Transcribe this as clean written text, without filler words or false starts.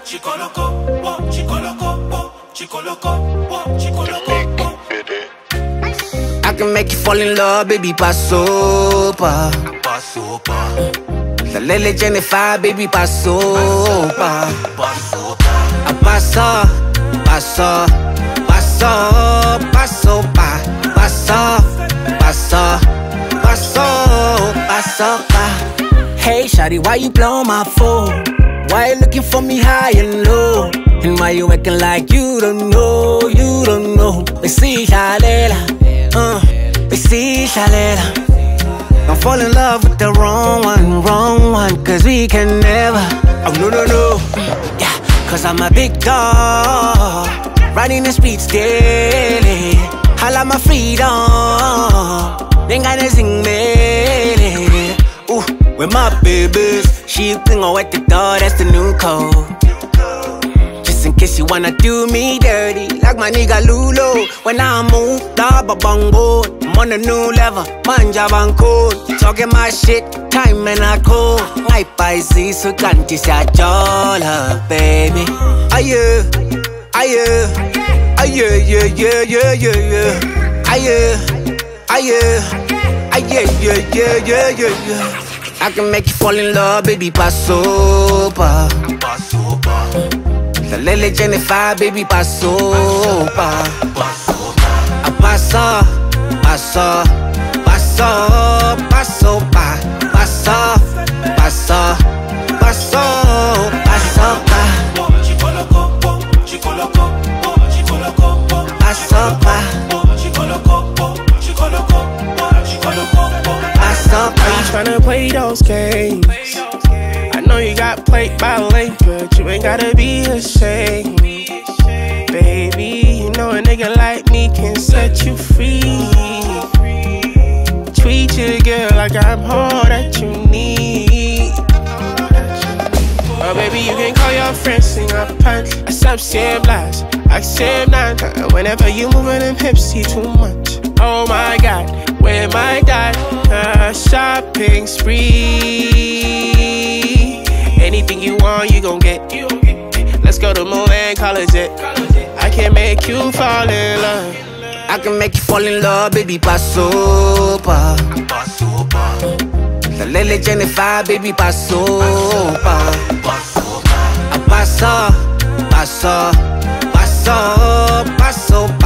chico loco, chico loco, chico loco, chico loco. I can make you fall in love, baby, paso pa. Paso pa. La Lele Jennifer, baby, paso pa. Paso pa. Paso, paso, paso, paso pa. Paso, paso, paso, paso pa. Hey, shawty, why you blow my phone? Why you looking for me high and low? And why you acting like you don't know, you don't know? Me see shalela, me see shalela. Don't fall in love with the wrong one, cause we can never. Oh no, no, no, yeah, cause I'm a big dog, riding the streets daily. Holla my freedom, then gotta sing me. Ooh, with my babies, she bring her at the door, that's the new code. Just in case you wanna do me dirty, like my nigga Lulo. When I move, lava bongo, I'm on a new level, manja banco. Talking my shit, time and I call. My paisi so can't say jola, baby. Aye, aye, aye, yeah, yeah, yeah, yeah, yeah. Aye, aye, aye, yeah, yeah, yeah, yeah. I can make you fall in love, baby, paso pa. Paso pa. La Lele Jennifer, baby, paso pa. Paso pa. Paso, paso, paso, paso pa. Paso, paso, paso, paso pa. Chico loco, chico loco, chico loco. Paso pa. Chico loco, chico loco, chico loco. Paso pa. Are you tryna play those games? I know you got played by late, but you ain't gotta be ashamed. Baby, you know a nigga like me can set you free. Treat your girl like I'm all that you need. Oh baby, you can call your friends, sing a punch. I sub same blast, I same nine. Whenever you moving them hips, see too much. Oh my God, where my dad? Shopping spree. Anything you want, you gon' get. Let's go to Moe and college it. I can make you fall in love. I can make you fall in love, baby, paso pa. Paso pa. La Lele Jennifer, baby, paso pa. Paso pa. Paso, paso, paso, paso